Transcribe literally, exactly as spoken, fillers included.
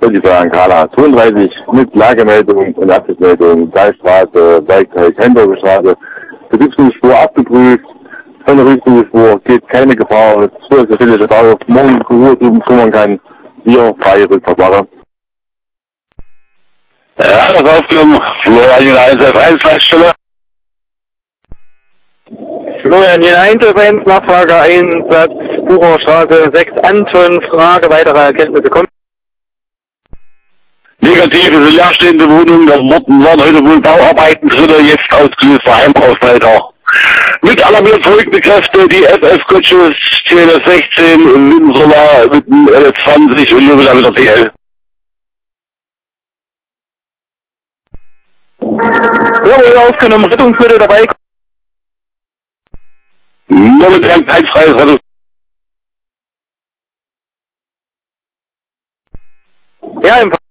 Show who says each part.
Speaker 1: Und die Ankala zweiunddreißig mit Lagemeldung und Abschlussmeldung, Gleisstraße, Bergteig, Hamburger Straße, Betriebsspur abgeprüft, von der Richtungsspur geht keine Gefahr, so ist der Fälle, dass morgen Ruhe drum kümmern kann, hier freie Rückfahrt.
Speaker 2: Ja, das aufgenommen. Florian eins F eins Leitstelle.
Speaker 3: Florian eins F eins, Nachfrage Einsatz, Bucher Straße sechs Anton, Frage, weitere Erkenntnisse kommen.
Speaker 2: Negativ ist eine leerstehende Wohnung, da wurden heute wohl Bauarbeiten drin, jetzt ausgelöster Heimausleiter. Mit alarmiert folgende Kräfte, die F F Coaches, T L S sechzehn, Winsola mit dem L S zwanzig und nur wieder mit der T L.
Speaker 3: Jawohl, aufgenommen, Rettungsmittel dabei.
Speaker 2: Momentan kein freies Rettungs...
Speaker 3: Ja, im